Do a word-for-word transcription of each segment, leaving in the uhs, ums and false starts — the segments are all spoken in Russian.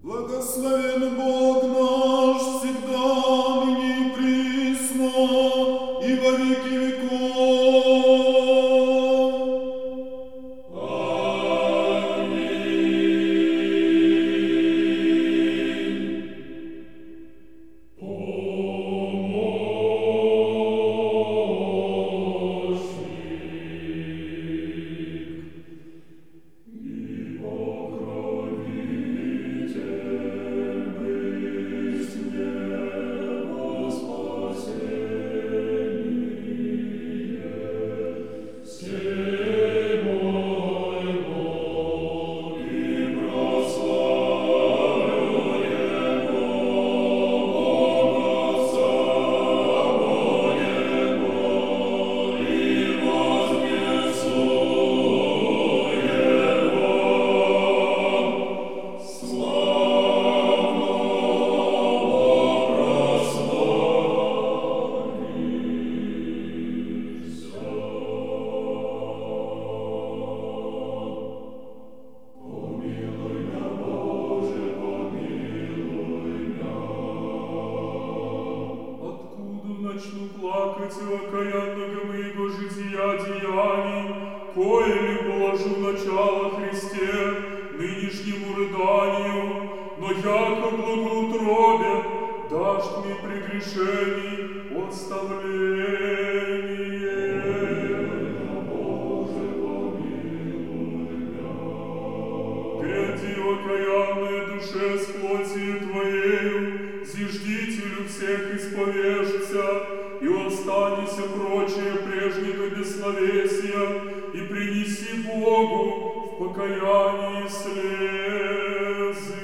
Благословен Бог наш всегда, ныне и присно, и во веки веков. Начну плакать о окаянного моего жития деяний, кое ли положу начало Христе нынешнему рыданию, но яко благоутробе дашь мне прегрешений оставление. Боже, помилуй меня. Гряди, окаянная душе, с плотью Твоею, зиждителю всех исповежься, и останься прочее прежнего бессловесия, и принеси Богу в покаянии слезы.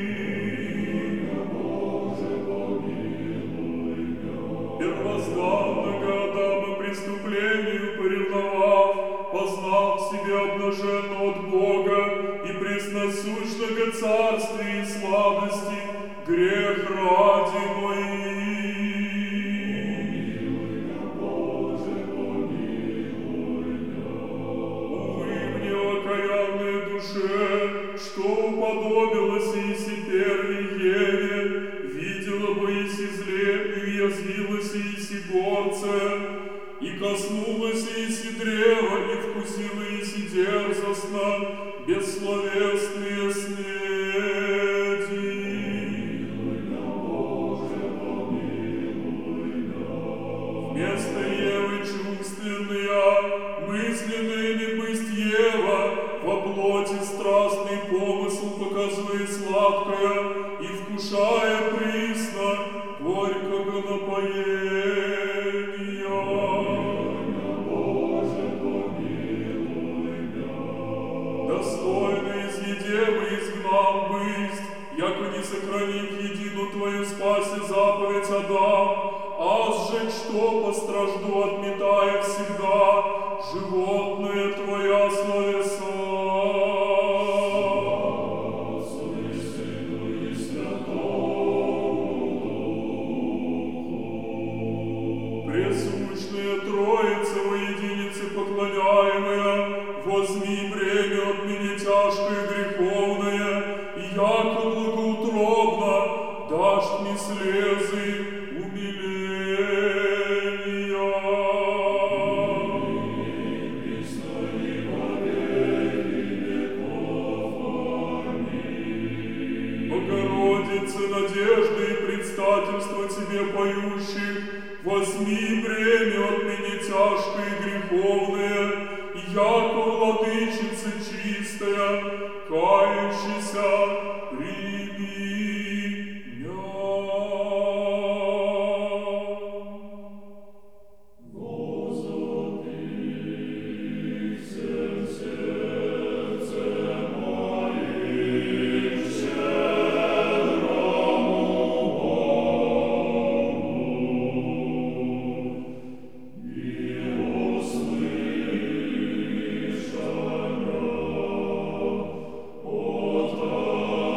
Боже, помилуй меня. Первозданного Адама преступлению поревновав, познав в себе обнаженно от Бога и пресносущного царствия и сладости, грех ради моих. Что уподобилось Иси первой Еве, видела бы Иси зле, и язвилась Иси горце, и коснулась Иси древа, и вкусила Иси дерзостно, бессловесные снеди. Боже, помилуй меня. Вместо Евы чувственная, мысленная не бысть Ева, во плоти страстный помысл показывает сладкое и, вкушая присно, горького напоения. Боже, помилуй меня. Достойный из Едевы изгнан бысть, яко не сохранив едину Твою спаси заповедь Адам, а сжечь что постражду, отметая всегда животное Твоя словеса. Пресущная Троица во единице поклоняемая, возьми бремя от меня тяжкое греховное, и яко благоутробно дашь мне слезы умиления. Богородице, надежды и предстательство Тебе поющих, возьми бремя от меня тяжкое и греховное, и яко владычица чистая, кающийся, прими меня. Возопи всем сердцем моим щедрому Богу.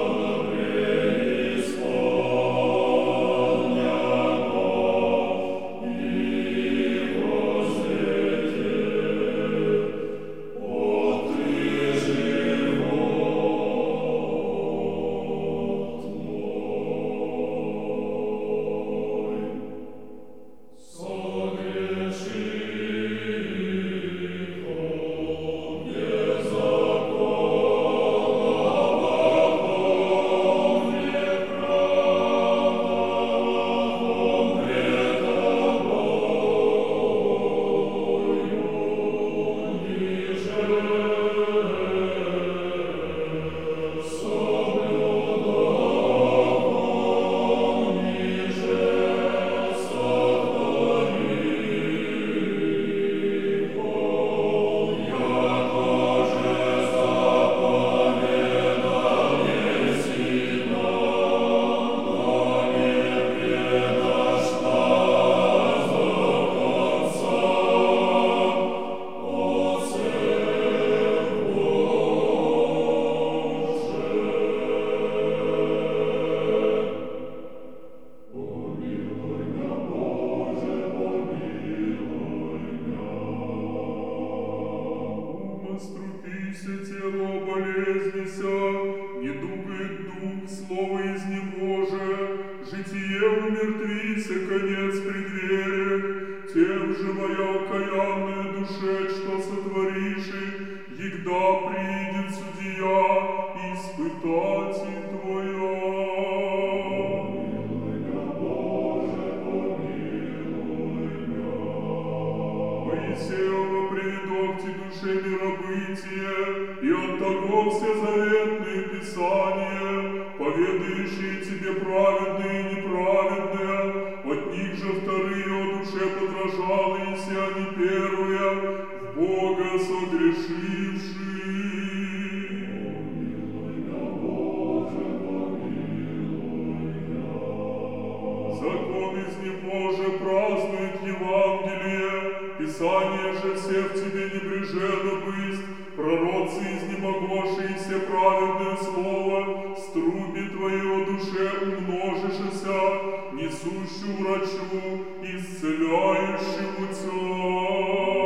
слово из Боже, житие умертвися, конец предверия, тем же моя окаянная душе, что сотвориши, егда придет судья, испытатель Твоя. Помилуй меня, Боже, помилуй меня. Моисеева приведок те душе миробытие, и от того все заветные писания, поведающие тебе праведные и неправедные, от них же вторые о душе подражалые, если они первые, в Бога согрешившие. Помилуй меня, Боже, помилуй меня. Закон из него же празднует Евангелие, Писание же все в тебе небрежено бысть, пророцы изнемогошиеся праведное слово, струби твои о душе умножишься, несущую врачу, исцеляющему тебя.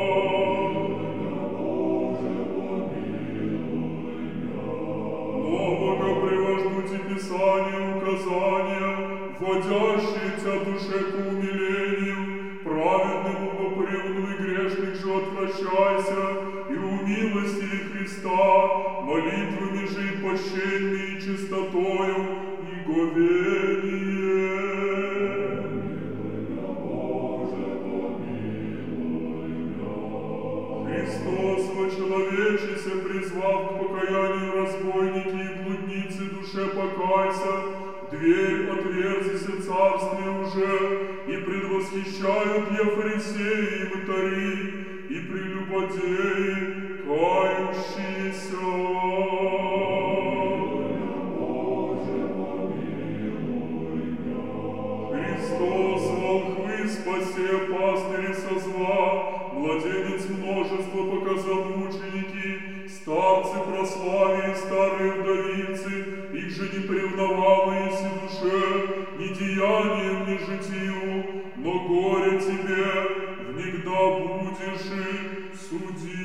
Нового привожду тебе Писание указания, вводящие тебя душе к умилению, праведному попревну и грешных же отвращайся, и у милости Христа, молитвами же и пощеньми, и чистотою, и говение. Помилуй меня, Боже, помилуй меня. Христос, вочеловечися, призвав к покаянию разбойники и блудницы, душе покайся, дверь отверзися царствия уже, и предвосхищают я фарисеи и мытари, и прелюбодеи, кающиеся. Боже, помилуй меня. Христос, волхвы, спасе, пастыри со зла, младенец множество показал мученики, старцы прославили, старые вдовицы, их же не приревновало еси душе, ни деянием, ни житию, но горе тебе, внегда будешь и судитеся.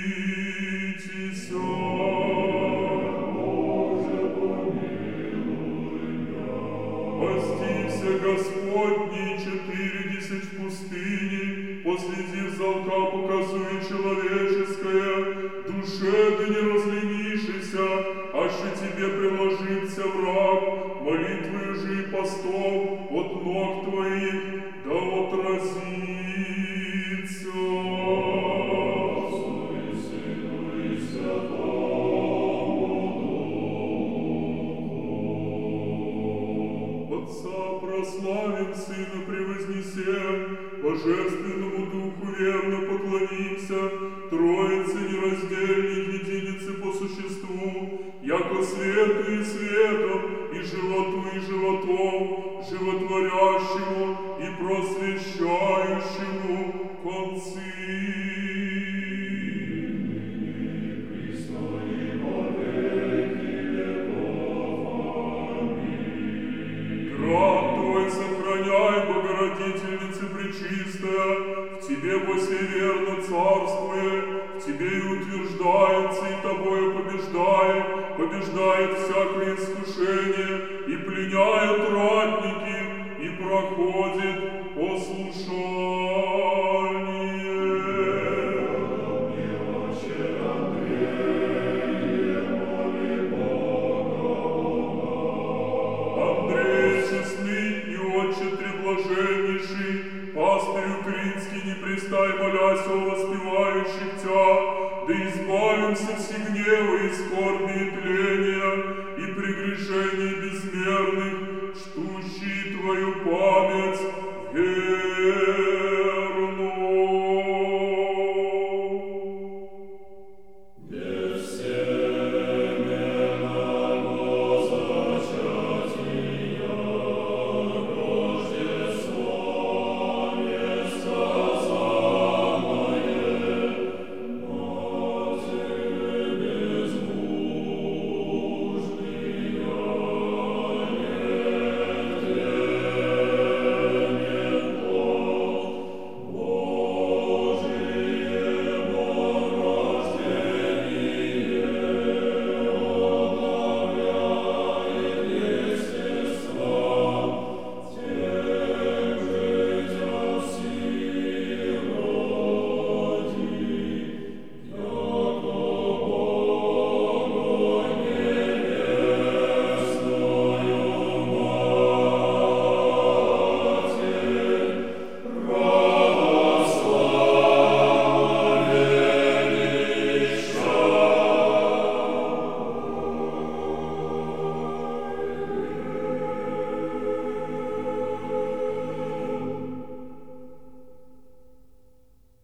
Боже, помилуй меня. Постися Господней четыредесять в пустыне, последи залка показуя человеческое, душе да не разленишься, аще тебе приложится враг, молитвою же и постом от ног твоих да отразится. Отца прославим, Сына превознесем, Божественному Духу верно поклонимся, Троице нераздельной единице по существу, яко свету и светом, и животу и животом, животворящему и просвещающему концы. Сохраняй, Богородительница пречистая, в Тебе во все верно царствует, в Тебе и утверждается, и Тобою побеждает, побеждает всякое искушение, и пленяет ратники, и проходит послушание. Пастырю Кринский, не пристай, молясь о воспевающих Тя, да избавимся все гнева и скорби и тления, и прегрешений безмерных,